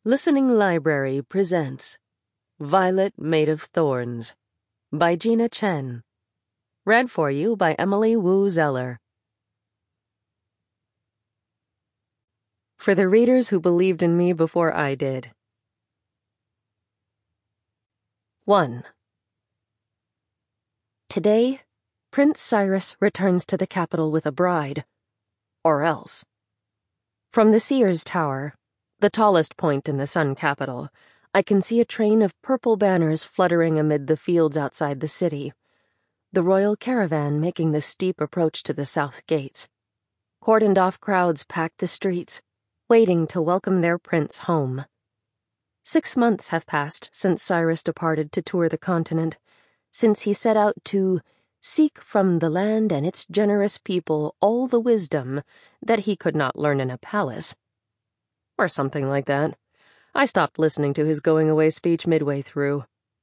Listening Library presents Violet Made of Thorns by Gina Chen. Read for you by Emily Wu Zeller. For the readers who believed in me before I did. 1. Today, Prince Cyrus returns to the capital with a bride. Or else. From the Seer's Tower, the tallest point in the Sun Capital, I can see a train of purple banners fluttering amid the fields outside the city, the royal caravan making the steep approach to the south gates. Cordoned-off crowds pack the streets, waiting to welcome their prince home. 6 months have passed since Cyrus departed to tour the continent, since he set out to seek from the land and its generous people all the wisdom that he could not learn in a palace. Or something like that. I stopped listening to his going-away speech midway through.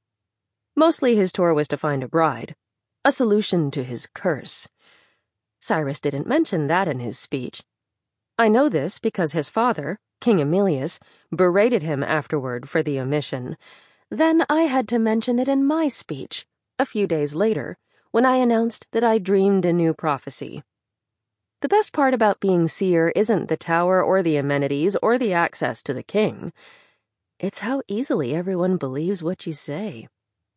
Mostly his tour was to find a bride, a solution to his curse. Cyrus didn't mention that in his speech. I know this because his father, King Emilius, berated him afterward for the omission. Then I had to mention it in my speech, a few days later, when I announced that I dreamed a new prophecy. The best part about being seer isn't the tower or the amenities or the access to the king. It's how easily everyone believes what you say.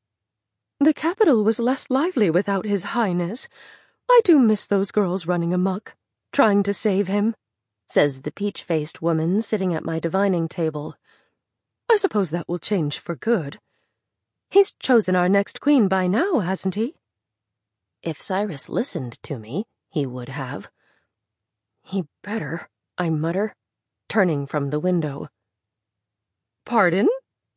The capital was less lively without His Highness. I do miss those girls running amok, trying to save him, says the peach-faced woman sitting at my divining table. I suppose that will change for good. He's chosen our next queen by now, hasn't he? If Cyrus listened to me, he would have. He better, I mutter, turning from the window. Pardon?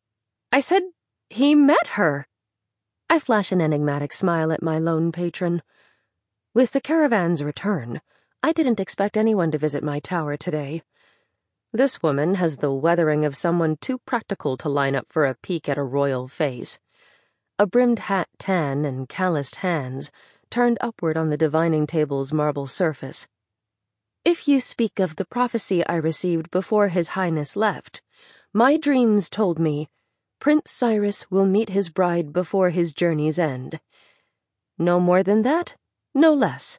I said he met her. I flash an enigmatic smile at my lone patron. With the caravan's return, I didn't expect anyone to visit my tower today. This woman has the weathering of someone too practical to line up for a peek at a royal face. A brimmed hat tan and calloused hands turned upward on the divining table's marble surface. If you speak of the prophecy I received before His Highness left, my dreams told me Prince Cyrus will meet his bride before his journey's end. No more than that, no less.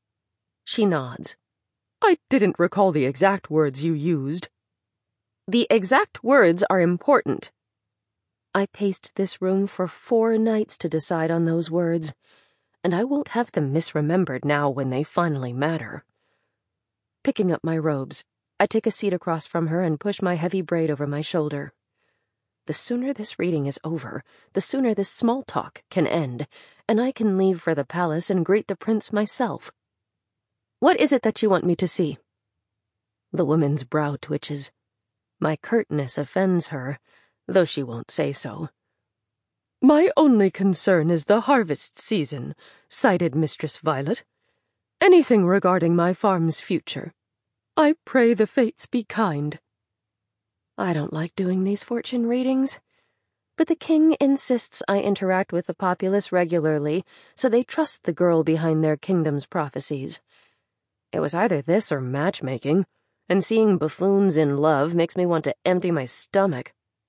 She nods. I didn't recall the exact words you used. The exact words are important. I paced this room for 4 nights to decide on those words, and I won't have them misremembered now when they finally matter. Picking up my robes, I take a seat across from her and push my heavy braid over my shoulder. The sooner this reading is over, the sooner this small talk can end, and I can leave for the palace and greet the prince myself. What is it that you want me to see? The woman's brow twitches. My curtness offends her, though she won't say so. My only concern is the harvest season, cited Mistress Violet. Anything regarding my farm's future. I pray the fates be kind. I don't like doing these fortune readings, but the king insists I interact with the populace regularly, so they trust the girl behind their kingdom's prophecies. It was either this or matchmaking, and seeing buffoons in love makes me want to empty my stomach.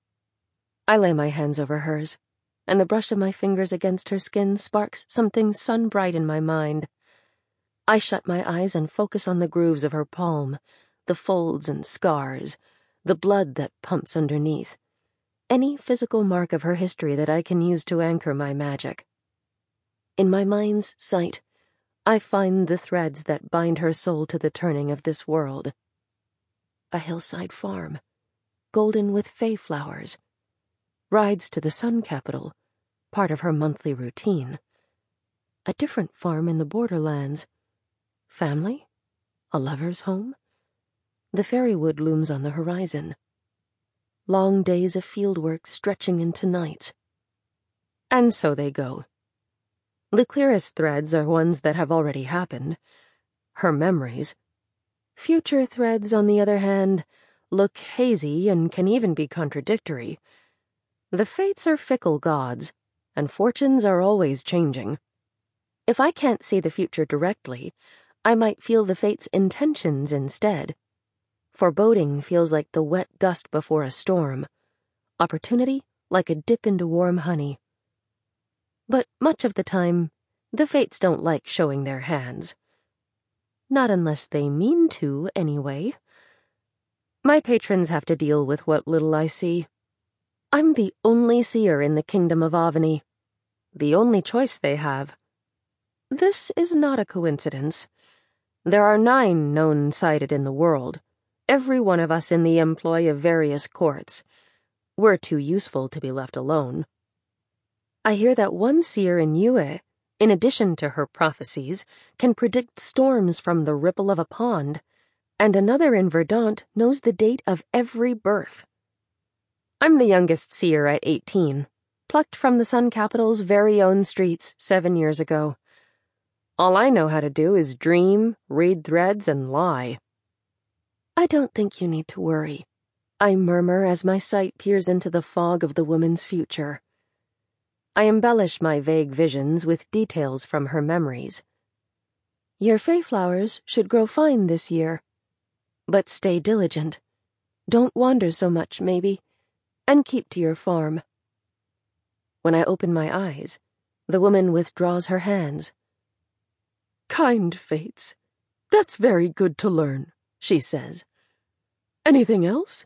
I lay my hands over hers, and the brush of my fingers against her skin sparks something sun-bright in my mind. I shut my eyes and focus on the grooves of her palm, the folds and scars, the blood that pumps underneath, any physical mark of her history that I can use to anchor my magic. In my mind's sight, I find the threads that bind her soul to the turning of this world. A hillside farm, golden with fay flowers, rides to the Sun Capital, part of her monthly routine. A different farm in the borderlands. Family? A lover's home? The fairywood looms on the horizon. Long days of fieldwork stretching into nights. And so they go. The clearest threads are ones that have already happened. Her memories. Future threads, on the other hand, look hazy and can even be contradictory. The fates are fickle gods, and fortunes are always changing. If I can't see the future directly, I might feel the fates' intentions instead. Foreboding feels like the wet dust before a storm. Opportunity like a dip into warm honey. But much of the time, the fates don't like showing their hands. Not unless they mean to, anyway. My patrons have to deal with what little I see. I'm the only seer in the kingdom of Avani. The only choice they have. This is not a coincidence. There are 9 known sighted in the world, every one of us in the employ of various courts. We're too useful to be left alone. I hear that one seer in Yue, in addition to her prophecies, can predict storms from the ripple of a pond, and another in Verdant knows the date of every birth. I'm the youngest seer at 18, plucked from the Sun Capital's very own streets 7 years ago. All I know how to do is dream, read threads, and lie. I don't think you need to worry, I murmur as my sight peers into the fog of the woman's future. I embellish my vague visions with details from her memories. Your Feyflowers should grow fine this year. But stay diligent. Don't wander so much, maybe, and keep to your farm. When I open my eyes, the woman withdraws her hands. Kind fates. That's very good to learn, she says. Anything else?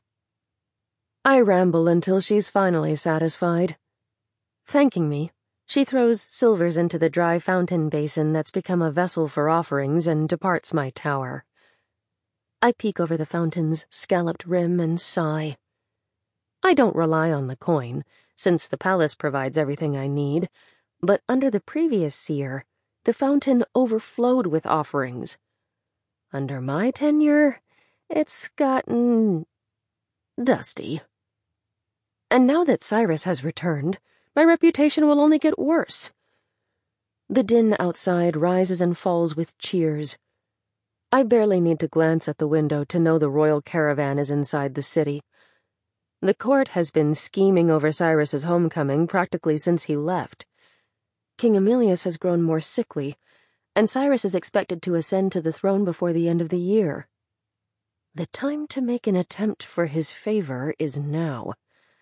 I ramble until she's finally satisfied. Thanking me, she throws silvers into the dry fountain basin that's become a vessel for offerings and departs my tower. I peek over the fountain's scalloped rim and sigh. I don't rely on the coin, since the palace provides everything I need, but under the previous seer, the fountain overflowed with offerings. Under my tenure, it's gotten dusty. And now that Cyrus has returned, my reputation will only get worse. The din outside rises and falls with cheers. I barely need to glance at the window to know the royal caravan is inside the city. The court has been scheming over Cyrus's homecoming practically since he left. King Emilius has grown more sickly, and Cyrus is expected to ascend to the throne before the end of the year. The time to make an attempt for his favor is now.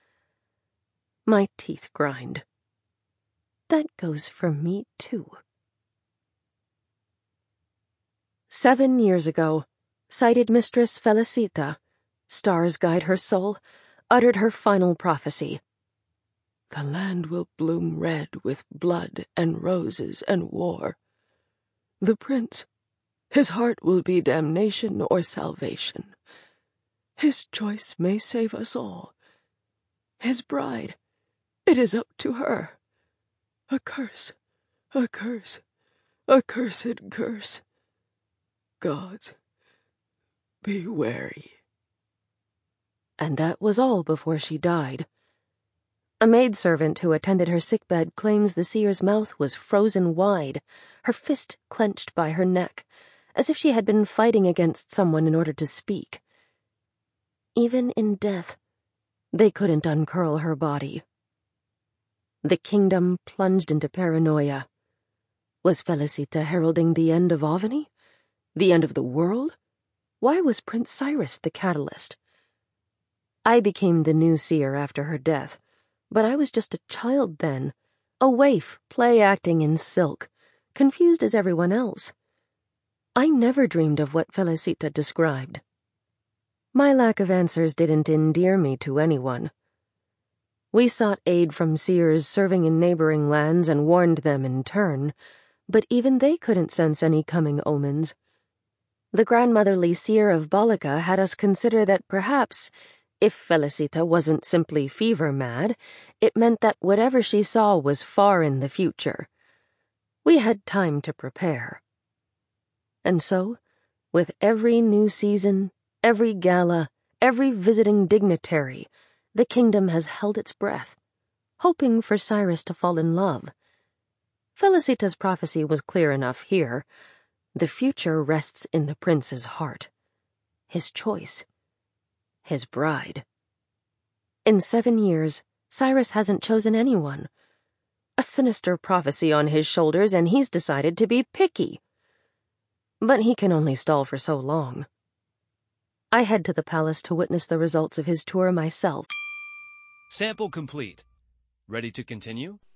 My teeth grind. That goes for me, too. 7 years ago, sighted Mistress Felicita, stars guide her soul, uttered her final prophecy. The land will bloom red with blood and roses and war. The prince, his heart will be damnation or salvation. His choice may save us all. His bride, it is up to her. A curse, a curse, a cursed curse. Gods, be wary. And that was all before she died. A maidservant who attended her sickbed claims the seer's mouth was frozen wide, her fist clenched by her neck, as if she had been fighting against someone in order to speak. Even in death, they couldn't uncurl her body. The kingdom plunged into paranoia. Was Felicita heralding the end of Avani? The end of the world? Why was Prince Cyrus the catalyst? I became the new seer after her death, but I was just a child then, a waif play-acting in silk, confused as everyone else. I never dreamed of what Felicita described. My lack of answers didn't endear me to anyone. We sought aid from seers serving in neighboring lands and warned them in turn, but even they couldn't sense any coming omens. The grandmotherly seer of Balika had us consider that perhaps, if Felicita wasn't simply fever-mad, it meant that whatever she saw was far in the future. We had time to prepare. And so, with every new season, every gala, every visiting dignitary, the kingdom has held its breath, hoping for Cyrus to fall in love. Felicita's prophecy was clear enough here. The future rests in the prince's heart. His choice. His bride. In 7 years, Cyrus hasn't chosen anyone. A sinister prophecy on his shoulders, and he's decided to be picky. But he can only stall for so long. I head to the palace to witness the results of his tour myself. Sample complete. Ready to continue?